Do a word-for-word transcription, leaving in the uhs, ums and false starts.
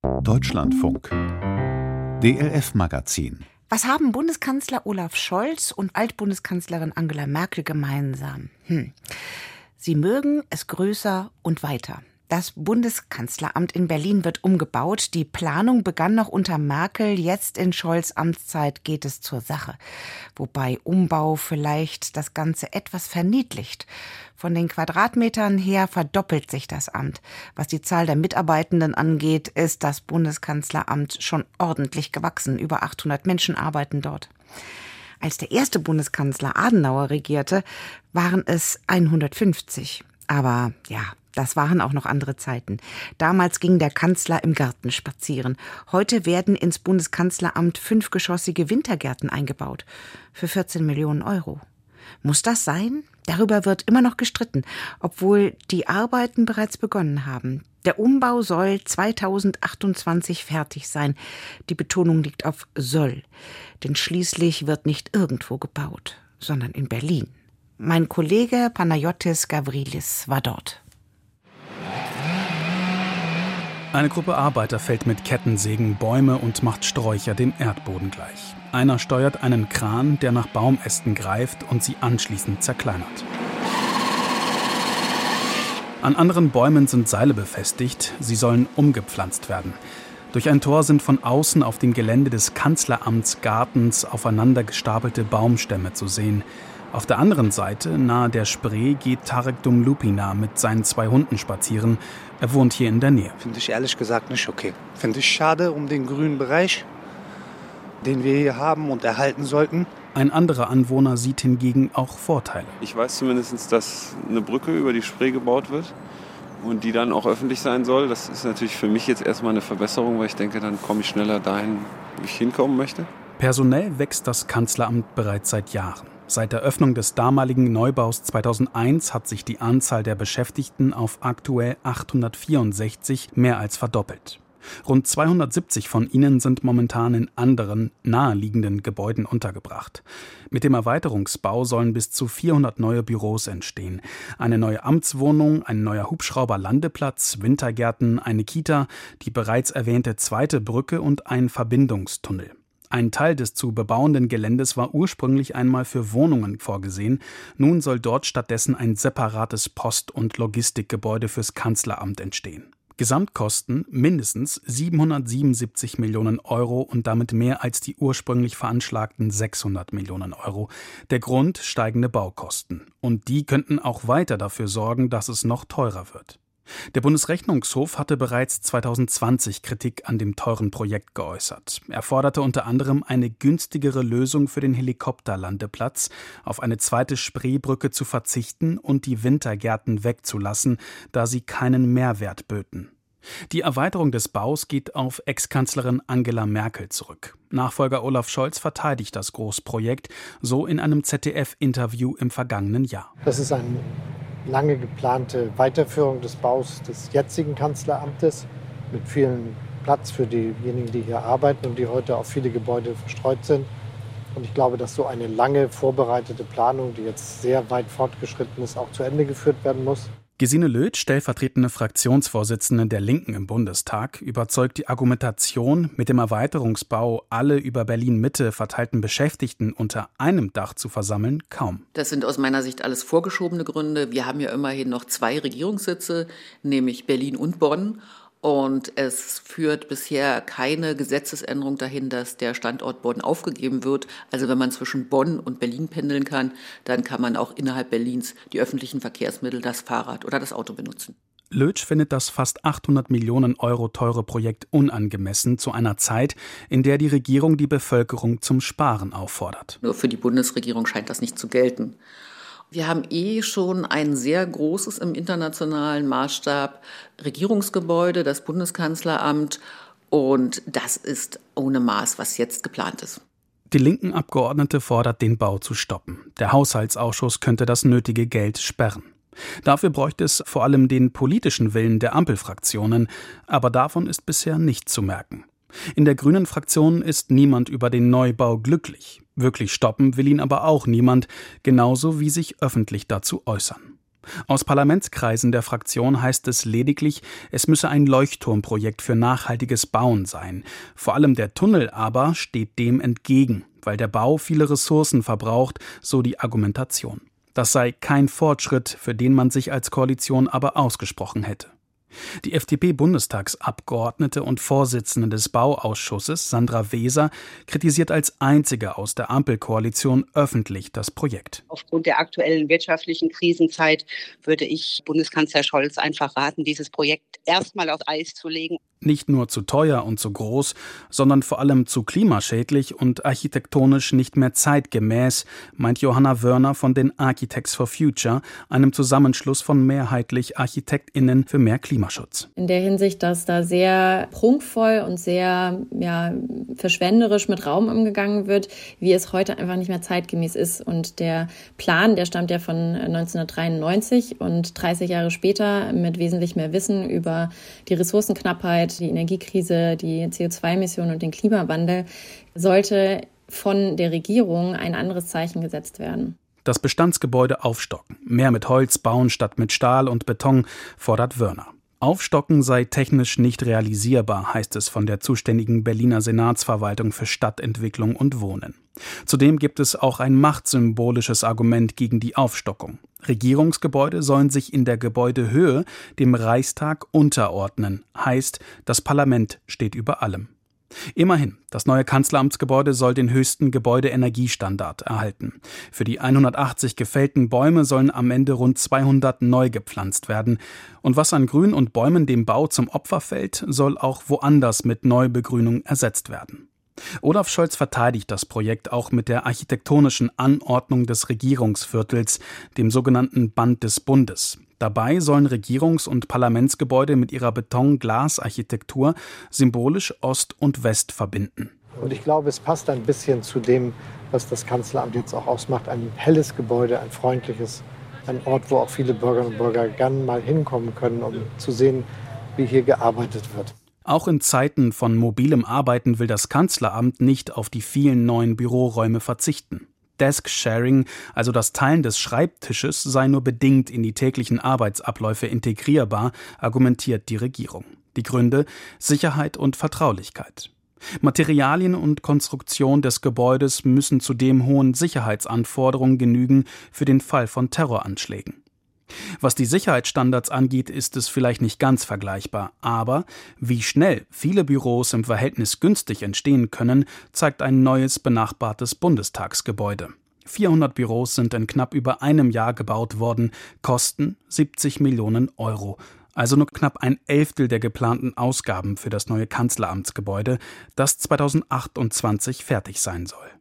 Deutschlandfunk. D L F-Magazin. Was haben Bundeskanzler Olaf Scholz und Altbundeskanzlerin Angela Merkel gemeinsam? Hm. Sie mögen es größer und weiter. Das Bundeskanzleramt in Berlin wird umgebaut. Die Planung begann noch unter Merkel. Jetzt in Scholz' Amtszeit geht es zur Sache. Wobei Umbau vielleicht das Ganze etwas verniedlicht. Von den Quadratmetern her verdoppelt sich das Amt. Was die Zahl der Mitarbeitenden angeht, ist das Bundeskanzleramt schon ordentlich gewachsen. Über achthundert Menschen arbeiten dort. Als der erste Bundeskanzler Adenauer regierte, waren es hundertfünfzig. Aber ja, das waren auch noch andere Zeiten. Damals ging der Kanzler im Garten spazieren. Heute werden ins Bundeskanzleramt fünfgeschossige Wintergärten eingebaut. Für vierzehn Millionen Euro. Muss das sein? Darüber wird immer noch gestritten, obwohl die Arbeiten bereits begonnen haben. Der Umbau soll zweitausendachtundzwanzig fertig sein. Die Betonung liegt auf soll. Denn schließlich wird nicht irgendwo gebaut, sondern in Berlin. Mein Kollege Panayotis Gavrilis war dort. Eine Gruppe Arbeiter fällt mit Kettensägen Bäume und macht Sträucher dem Erdboden gleich. Einer steuert einen Kran, der nach Baumästen greift und sie anschließend zerkleinert. An anderen Bäumen sind Seile befestigt, sie sollen umgepflanzt werden. Durch ein Tor sind von außen auf dem Gelände des Kanzleramtsgartens aufeinander gestapelte Baumstämme zu sehen. Auf der anderen Seite, nahe der Spree, geht Tarek Dumlupina mit seinen zwei Hunden spazieren. Er wohnt hier in der Nähe. Finde ich ehrlich gesagt nicht okay. Finde ich schade um den grünen Bereich, den wir hier haben und erhalten sollten. Ein anderer Anwohner sieht hingegen auch Vorteile. Ich weiß zumindest, dass eine Brücke über die Spree gebaut wird und die dann auch öffentlich sein soll. Das ist natürlich für mich jetzt erstmal eine Verbesserung, weil ich denke, dann komme ich schneller dahin, wo ich hinkommen möchte. Personell wächst das Kanzleramt bereits seit Jahren. Seit der Öffnung des damaligen Neubaus zweitausendeins hat sich die Anzahl der Beschäftigten auf aktuell achthundertvierundsechzig mehr als verdoppelt. Rund zweihundertsiebzig von ihnen sind momentan in anderen, naheliegenden Gebäuden untergebracht. Mit dem Erweiterungsbau sollen bis zu vierhundert neue Büros entstehen. Eine neue Amtswohnung, ein neuer Hubschrauberlandeplatz, Wintergärten, eine Kita, die bereits erwähnte zweite Brücke und ein Verbindungstunnel. Ein Teil des zu bebauenden Geländes war ursprünglich einmal für Wohnungen vorgesehen. Nun soll dort stattdessen ein separates Post- und Logistikgebäude fürs Kanzleramt entstehen. Gesamtkosten mindestens siebenhundertsiebenundsiebzig Millionen Euro und damit mehr als die ursprünglich veranschlagten sechshundert Millionen Euro. Der Grund: steigende Baukosten. Und die könnten auch weiter dafür sorgen, dass es noch teurer wird. Der Bundesrechnungshof hatte bereits zweitausendzwanzig Kritik an dem teuren Projekt geäußert. Er forderte unter anderem eine günstigere Lösung für den Helikopterlandeplatz, auf eine zweite Spreebrücke zu verzichten und die Wintergärten wegzulassen, da sie keinen Mehrwert böten. Die Erweiterung des Baus geht auf Ex-Kanzlerin Angela Merkel zurück. Nachfolger Olaf Scholz verteidigt das Großprojekt, so in einem Z D F-Interview im vergangenen Jahr. Das ist ein lange geplante Weiterführung des Baus des jetzigen Kanzleramtes mit vielen Platz für diejenigen, die hier arbeiten und die heute auf viele Gebäude verstreut sind. Und ich glaube, dass so eine lange vorbereitete Planung, die jetzt sehr weit fortgeschritten ist, auch zu Ende geführt werden muss. Gesine Löth, stellvertretende Fraktionsvorsitzende der Linken im Bundestag, überzeugt die Argumentation, mit dem Erweiterungsbau alle über Berlin-Mitte verteilten Beschäftigten unter einem Dach zu versammeln, kaum. Das sind aus meiner Sicht alles vorgeschobene Gründe. Wir haben ja immerhin noch zwei Regierungssitze, nämlich Berlin und Bonn. Und es führt bisher keine Gesetzesänderung dahin, dass der Standort Bonn aufgegeben wird. Also wenn man zwischen Bonn und Berlin pendeln kann, dann kann man auch innerhalb Berlins die öffentlichen Verkehrsmittel, das Fahrrad oder das Auto benutzen. Lötsch findet das fast achthundert Millionen Euro teure Projekt unangemessen zu einer Zeit, in der die Regierung die Bevölkerung zum Sparen auffordert. Nur für die Bundesregierung scheint das nicht zu gelten. Wir haben eh schon ein sehr großes im internationalen Maßstab Regierungsgebäude, das Bundeskanzleramt, und das ist ohne Maß, was jetzt geplant ist. Die linken Abgeordnete fordert, den Bau zu stoppen. Der Haushaltsausschuss könnte das nötige Geld sperren. Dafür bräuchte es vor allem den politischen Willen der Ampelfraktionen, aber davon ist bisher nichts zu merken. In der Grünen-Fraktion ist niemand über den Neubau glücklich. Wirklich stoppen will ihn aber auch niemand, genauso wie sich öffentlich dazu äußern. Aus Parlamentskreisen der Fraktion heißt es lediglich, es müsse ein Leuchtturmprojekt für nachhaltiges Bauen sein. Vor allem der Tunnel aber steht dem entgegen, weil der Bau viele Ressourcen verbraucht, so die Argumentation. Das sei kein Fortschritt, für den man sich als Koalition aber ausgesprochen hätte. Die F D P-Bundestagsabgeordnete und Vorsitzende des Bauausschusses, Sandra Weser, kritisiert als einzige aus der Ampelkoalition öffentlich das Projekt. Aufgrund der aktuellen wirtschaftlichen Krisenzeit würde ich Bundeskanzler Scholz einfach raten, dieses Projekt erstmal auf Eis zu legen. Nicht nur zu teuer und zu groß, sondern vor allem zu klimaschädlich und architektonisch nicht mehr zeitgemäß, meint Johanna Wörner von den Architects for Future, einem Zusammenschluss von mehrheitlich ArchitektInnen für mehr Klimaschutz. In der Hinsicht, dass da sehr prunkvoll und sehr ja, verschwenderisch mit Raum umgegangen wird, wie es heute einfach nicht mehr zeitgemäß ist. Und der Plan, der stammt ja von neunzehnhundertdreiundneunzig und dreißig Jahre später mit wesentlich mehr Wissen über die Ressourcenknappheit, die Energiekrise, die C O zwei Emissionen und den Klimawandel, sollte von der Regierung ein anderes Zeichen gesetzt werden. Das Bestandsgebäude aufstocken, mehr mit Holz bauen statt mit Stahl und Beton, fordert Wörner. Aufstocken sei technisch nicht realisierbar, heißt es von der zuständigen Berliner Senatsverwaltung für Stadtentwicklung und Wohnen. Zudem gibt es auch ein machtsymbolisches Argument gegen die Aufstockung. Regierungsgebäude sollen sich in der Gebäudehöhe dem Reichstag unterordnen, heißt, das Parlament steht über allem. Immerhin, das neue Kanzleramtsgebäude soll den höchsten Gebäudeenergiestandard erhalten. Für die hundertachtzig gefällten Bäume sollen am Ende rund zweihundert neu gepflanzt werden. Und was an Grün und Bäumen dem Bau zum Opfer fällt, soll auch woanders mit Neubegrünung ersetzt werden. Olaf Scholz verteidigt das Projekt auch mit der architektonischen Anordnung des Regierungsviertels, dem sogenannten Band des Bundes. Dabei sollen Regierungs- und Parlamentsgebäude mit ihrer Beton-Glas-Architektur symbolisch Ost und West verbinden. Und ich glaube, es passt ein bisschen zu dem, was das Kanzleramt jetzt auch ausmacht. Ein helles Gebäude, ein freundliches, ein Ort, wo auch viele Bürgerinnen und Bürger gerne mal hinkommen können, um zu sehen, wie hier gearbeitet wird. Auch in Zeiten von mobilem Arbeiten will das Kanzleramt nicht auf die vielen neuen Büroräume verzichten. Desk-Sharing, also das Teilen des Schreibtisches, sei nur bedingt in die täglichen Arbeitsabläufe integrierbar, argumentiert die Regierung. Die Gründe: Sicherheit und Vertraulichkeit. Materialien und Konstruktion des Gebäudes müssen zudem hohen Sicherheitsanforderungen genügen für den Fall von Terroranschlägen. Was die Sicherheitsstandards angeht, ist es vielleicht nicht ganz vergleichbar, aber wie schnell viele Büros im Verhältnis günstig entstehen können, zeigt ein neues benachbartes Bundestagsgebäude. vierhundert Büros sind in knapp über einem Jahr gebaut worden, Kosten siebzig Millionen Euro. Also nur knapp ein Elftel der geplanten Ausgaben für das neue Kanzleramtsgebäude, das zweitausendachtundzwanzig fertig sein soll.